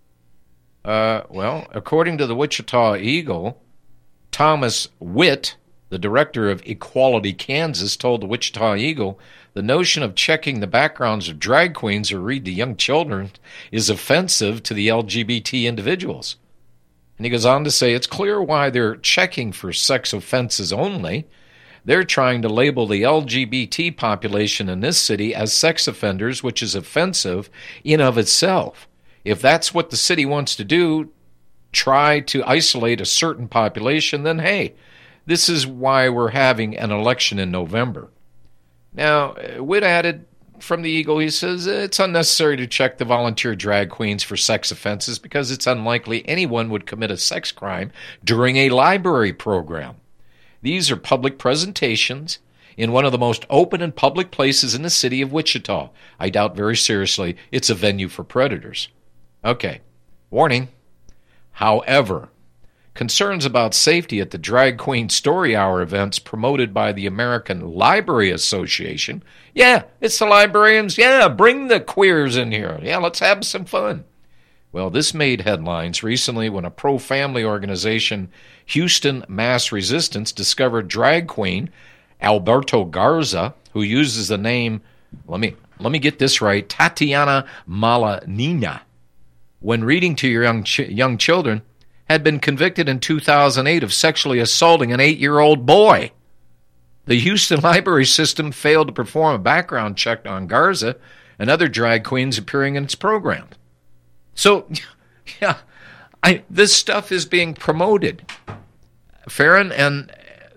Well, according to the Wichita Eagle, Thomas Witt, the director of Equality Kansas, told the Wichita Eagle the notion of checking the backgrounds of drag queens who read to young children is offensive to the LGBT individuals. And he goes on to say it's clear why they're checking for sex offenses only. They're trying to label the LGBT population in this city as sex offenders, which is offensive in of itself. If that's what the city wants to do, try to isolate a certain population, then hey, this is why we're having an election in November. Now, Witt added from the Eagle, he says, it's unnecessary to check the volunteer drag queens for sex offenses because it's unlikely anyone would commit a sex crime during a library program. These are public presentations in one of the most open and public places in the city of Wichita. I doubt very seriously it's a venue for predators. Okay, warning. However, concerns about safety at the Drag Queen Story Hour events promoted by the American Library Association. Yeah, it's the librarians. Yeah, bring the queers in here. Yeah, let's have some fun. Well, this made headlines recently when a pro-family organization, Houston Mass Resistance, discovered drag queen Alberto Garza, who uses the name, let me get this right, Tatiana Malanina, when reading to your young children, had been convicted in 2008 of sexually assaulting an 8-year-old boy. The Houston library system failed to perform a background check on Garza and other drag queens appearing in its program. So, yeah, this stuff is being promoted, Farron, and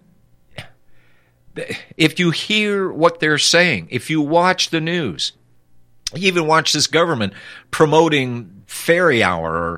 if you hear what they're saying, if you watch the news, you even watch this government promoting Fairy Hour, or,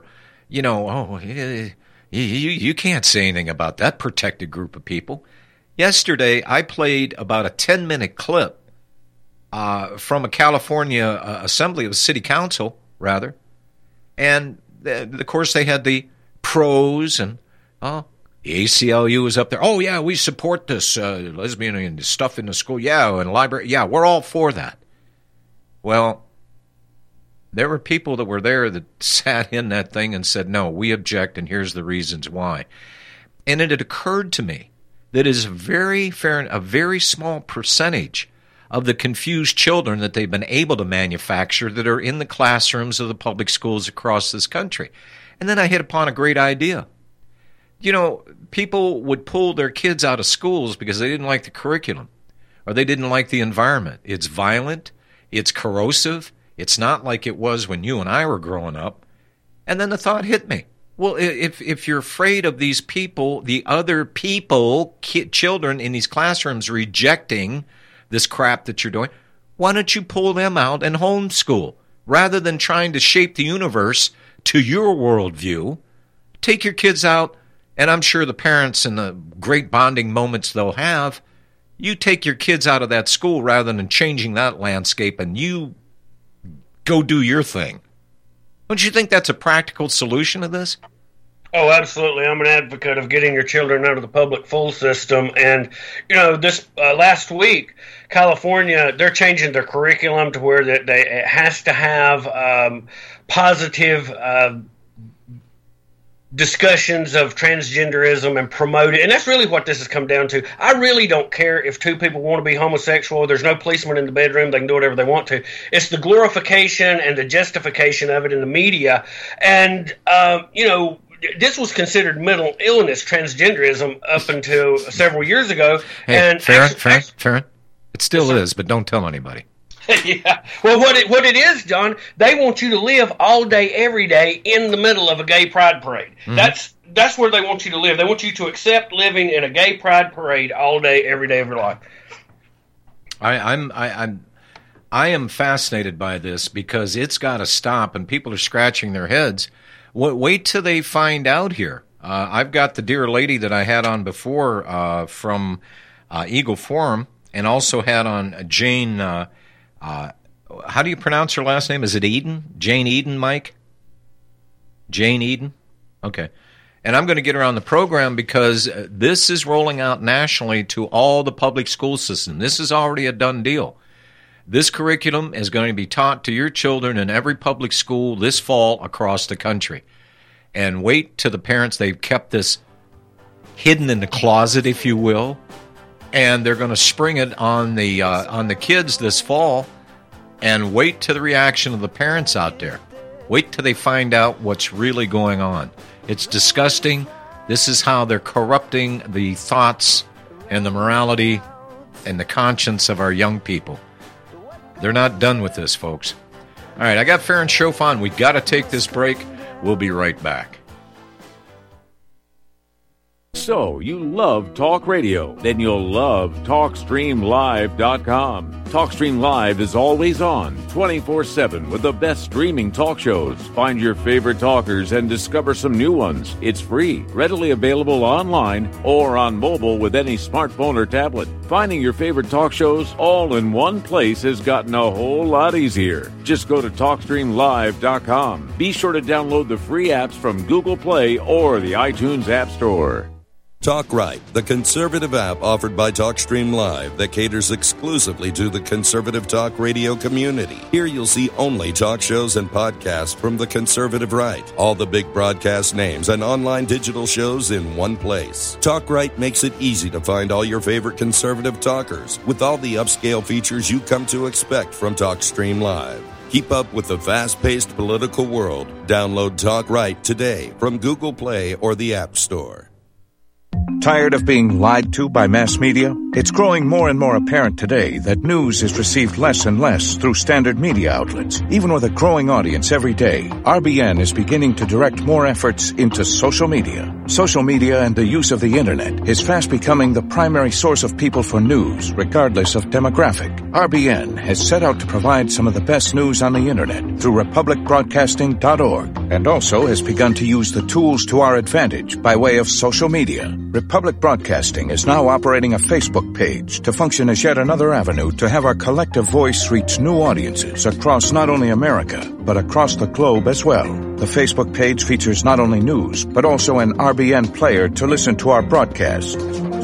you can't say anything about that protected group of people. Yesterday, I played about a 10-minute clip from a California assembly of the city council, rather. And, of course, they had the pros, and the ACLU was up there. Oh, yeah, we support this lesbian and stuff in the school. Yeah, and library. Yeah, we're all for that. Well, there were people that were there that sat in that thing and said, no, we object, and here's the reasons why. And it had occurred to me that is a very small percentage of the confused children that they've been able to manufacture that are in the classrooms of the public schools across this country. And then I hit upon a great idea. People would pull their kids out of schools because they didn't like the curriculum or they didn't like the environment. It's violent. It's corrosive. It's not like it was when you and I were growing up. And then the thought hit me. Well, if you're afraid of these people, the other people, children in these classrooms rejecting this crap that you're doing, why don't you pull them out and homeschool? Rather than trying to shape the universe to your worldview, take your kids out, and I'm sure the parents and the great bonding moments they'll have, you take your kids out of that school rather than changing that landscape, and you go do your thing. Don't you think that's a practical solution to this? Oh, absolutely. I'm an advocate of getting your children out of the public school system. And, this last week, California, they're changing their curriculum to where it has to have positive discussions of transgenderism and promote it. And that's really what this has come down to. I really don't care if two people want to be homosexual. There's no policeman in the bedroom. They can do whatever they want to. It's the glorification and the justification of it in the media. And, this was considered mental illness, transgenderism, up until several years ago. Hey, and Farron, it still is, but don't tell anybody. Yeah. Well, what it is, John, they want you to live all day, every day in the middle of a gay pride parade. Mm-hmm. That's where they want you to live. They want you to accept living in a gay pride parade all day, every day of your life. I'm I am fascinated by this because it's got to stop, and people are scratching their heads. Wait till they find out here. I've got the dear lady that I had on before from Eagle Forum, and also had on Jane. How do you pronounce her last name? Is it Eden? Jane Eden, Mike? Jane Eden? Okay. And I'm going to get her on the program because this is rolling out nationally to all the public school system. This is already a done deal. This curriculum is going to be taught to your children in every public school this fall across the country. And wait till the parents, they've kept this hidden in the closet, if you will, and they're going to spring it on the kids this fall. And wait till the reaction of the parents out there. Wait till they find out what's really going on. It's disgusting. This is how they're corrupting the thoughts and the morality and the conscience of our young people. They're not done with this, folks. All right, I got Farron Schoaf on. We've got to take this break. We'll be right back. So, you love talk radio? Then you'll love TalkStreamLive.com. TalkStream Live is always on, 24/7, with the best streaming talk shows. Find your favorite talkers and discover some new ones. It's free, readily available online or on mobile with any smartphone or tablet. Finding your favorite talk shows all in one place has gotten a whole lot easier. Just go to TalkStreamLive.com. Be sure to download the free apps from Google Play or the iTunes App Store. Talk Right, the conservative app offered by TalkStream Live that caters exclusively to the conservative talk radio community. Here you'll see only talk shows and podcasts from the conservative right. All the big broadcast names and online digital shows in one place. Talk Right makes it easy to find all your favorite conservative talkers with all the upscale features you come to expect from TalkStream Live. Keep up with the fast-paced political world. Download Talk Right today from Google Play or the App Store. Tired of being lied to by mass media? It's growing more and more apparent today that news is received less and less through standard media outlets. Even with a growing audience every day, RBN is beginning to direct more efforts into social media. Social media and the use of the internet is fast becoming the primary source of people for news, regardless of demographic. RBN has set out to provide some of the best news on the internet through republicbroadcasting.org, and also has begun to use the tools to our advantage by way of social media. Republic Broadcasting is now operating a Facebook page to function as yet another avenue to have our collective voice reach new audiences across not only America, but across the globe as well. The Facebook page features not only news, but also an RBN player to listen to our broadcast.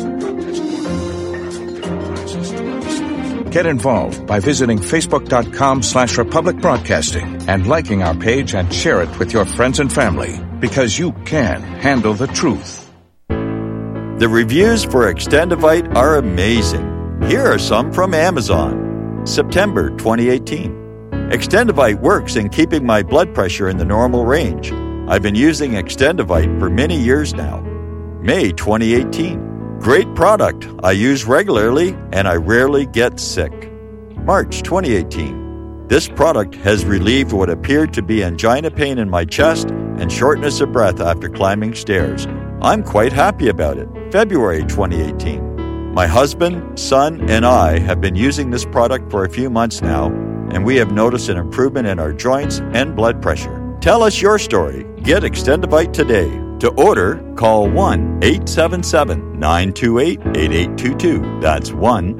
Get involved by visiting facebook.com/Republic Broadcasting and liking our page and share it with your friends and family, because you can handle the truth. The reviews for Extendivite are amazing. Here are some from Amazon. September 2018. Extendivite works in keeping my blood pressure in the normal range. I've been using Extendivite for many years now. May 2018. Great product. I use regularly and I rarely get sick. March 2018. This product has relieved what appeared to be angina pain in my chest and shortness of breath after climbing stairs. I'm quite happy about it. February 2018. My husband, son, and I have been using this product for a few months now, and we have noticed an improvement in our joints and blood pressure. Tell us your story. Get Extendivite today. To order, call 1-877-928-8822. That's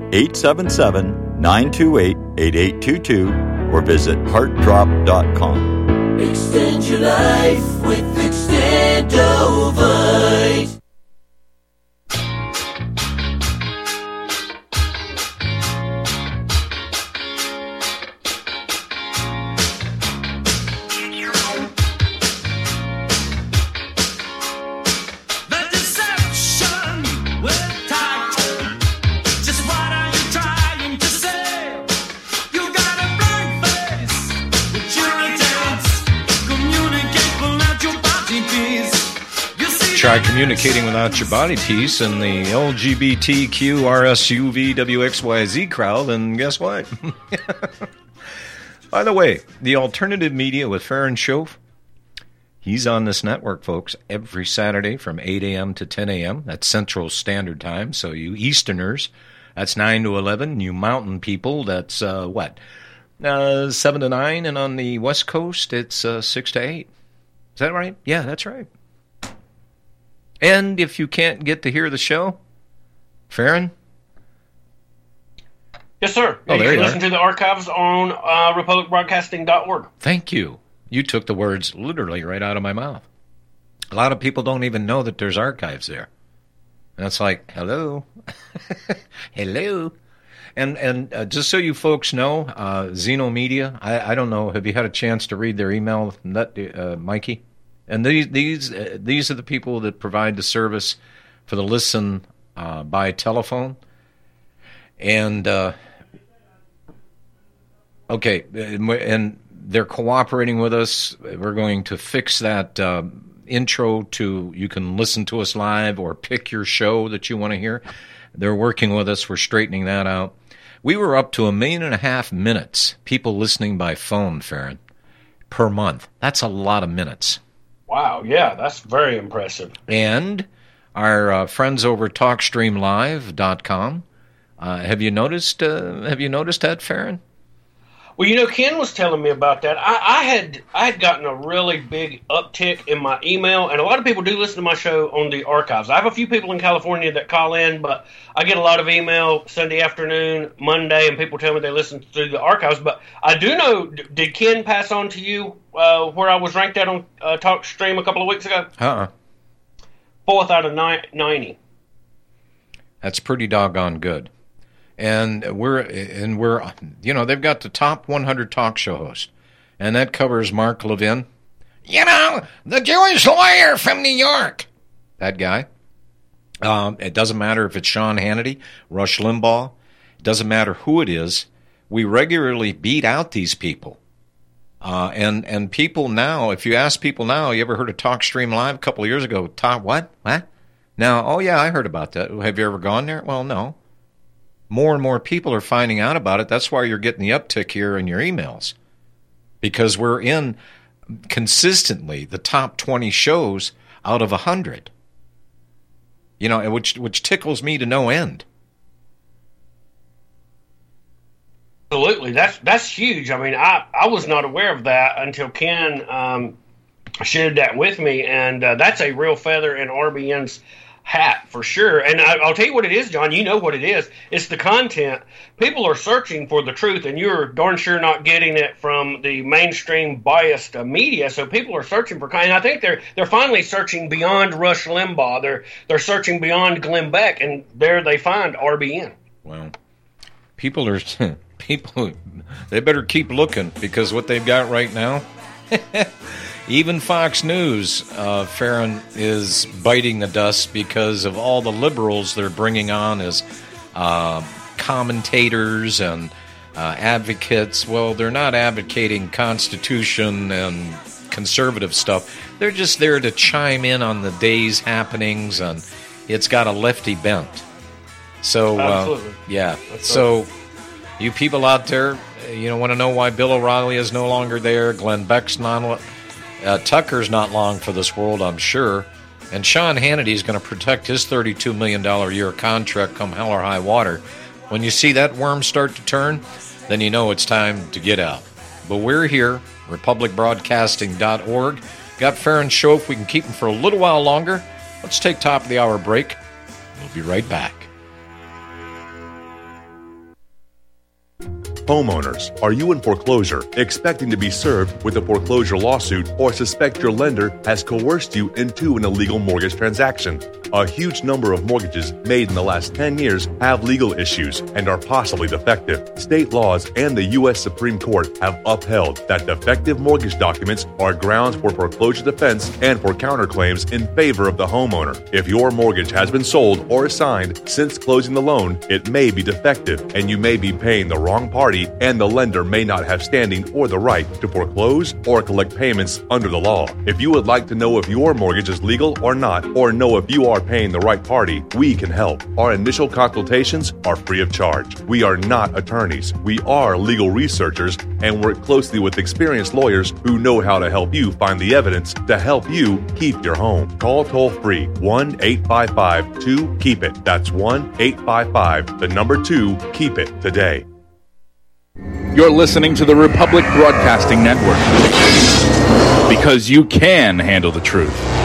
1-877-928-8822, or visit heartdrop.com. Extend your life with Extendovite. Try communicating without your body piece and the LGBTQ RSUVWXYZ crowd, and guess what? By the way, the Alternative Media with Farron Schoaf, he's on this network, folks, every Saturday from 8 a.m. to 10 a.m. That's Central Standard Time. So you Easterners, that's 9 to 11. You Mountain people, that's 7 to 9, and on the West Coast, it's 6 to 8. Is that right? Yeah, that's right. And if you can't get to hear the show, Farron? Yes, sir. Oh, you can listen to the archives on republicbroadcasting.org. Thank you. You took the words literally right out of my mouth. A lot of people don't even know that there's archives there. And it's like, hello. Hello. And just so you folks know, Xeno Media, I don't know, have you had a chance to read their email, Mikey? And these are the people that provide the service for the listen by telephone. And, okay, and they're cooperating with us. We're going to fix that intro to, you can listen to us live or pick your show that you want to hear. They're working with us. We're straightening that out. We were up to 1.5 million minutes, people listening by phone, Farron, per month. That's a lot of minutes. Wow, yeah, that's very impressive. And our friends over at TalkStreamLive.com, have you noticed that, Farron? Well, Ken was telling me about that. I had gotten a really big uptick in my email, and a lot of people do listen to my show on the archives. I have a few people in California that call in, but I get a lot of email Sunday afternoon, Monday, and people tell me they listen through the archives. But I do know, did Ken pass on to you where I was ranked at on TalkStream a couple of weeks ago? 4th out of 90. That's pretty doggone good. And we're they've got the top 100 talk show hosts, and that covers Mark Levin, the Jewish lawyer from New York, that guy. It doesn't matter if it's Sean Hannity, Rush Limbaugh, it doesn't matter who it is. We regularly beat out these people, and people now. If you ask people now, you ever heard of TalkStream Live a couple of years ago? What? Now, oh yeah, I heard about that. Have you ever gone there? Well, no. More and more people are finding out about it. That's why you're getting the uptick here in your emails, because we're in consistently the top 20 shows out of 100. Which tickles me to no end. Absolutely, that's huge. I mean, I was not aware of that until Ken shared that with me, and that's a real feather in RBN's hat for sure. And I'll tell you what it is, John. You know what it is. It's the content. People are searching for the truth, and you're darn sure not getting it from the mainstream biased media. So people are searching for content. I think they're finally searching beyond Rush Limbaugh. They're searching beyond Glenn Beck, and there they find RBN. Well, people they better keep looking, because what they've got right now. Even Fox News, Farron, is biting the dust because of all the liberals they're bringing on as commentators and advocates. Well, they're not advocating Constitution and conservative stuff. They're just there to chime in on the day's happenings, and it's got a lefty bent. So, absolutely. Yeah. So, you people out there, want to know why Bill O'Reilly is no longer there, Glenn Beck's Tucker's not long for this world, I'm sure. And Sean Hannity's going to protect his $32 million a year contract come hell or high water. When you see that worm start to turn, then you know it's time to get out. But we're here, republicbroadcasting.org. Got Farron's show if we can keep him for a little while longer. Let's take top of the hour break. We'll be right back. Homeowners, are you in foreclosure, expecting to be served with a foreclosure lawsuit, or suspect your lender has coerced you into an illegal mortgage transaction? A huge number of mortgages made in the last 10 years have legal issues and are possibly defective. State laws and the U.S. Supreme Court have upheld that defective mortgage documents are grounds for foreclosure defense and for counterclaims in favor of the homeowner. If your mortgage has been sold or assigned since closing the loan, it may be defective, and you may be paying the wrong party, and the lender may not have standing or the right to foreclose or collect payments under the law. If you would like to know if your mortgage is legal or not, or know if you are paying the right party, we can help. Our initial consultations are free of charge. We are not attorneys. We are legal researchers and work closely with experienced lawyers who know how to help you find the evidence to help you keep your home. Call toll-free 1-855-2-KEEP-IT. That's 1-855-2-KEEP-IT today. You're listening to the Republic Broadcasting Network. Because you can handle the truth.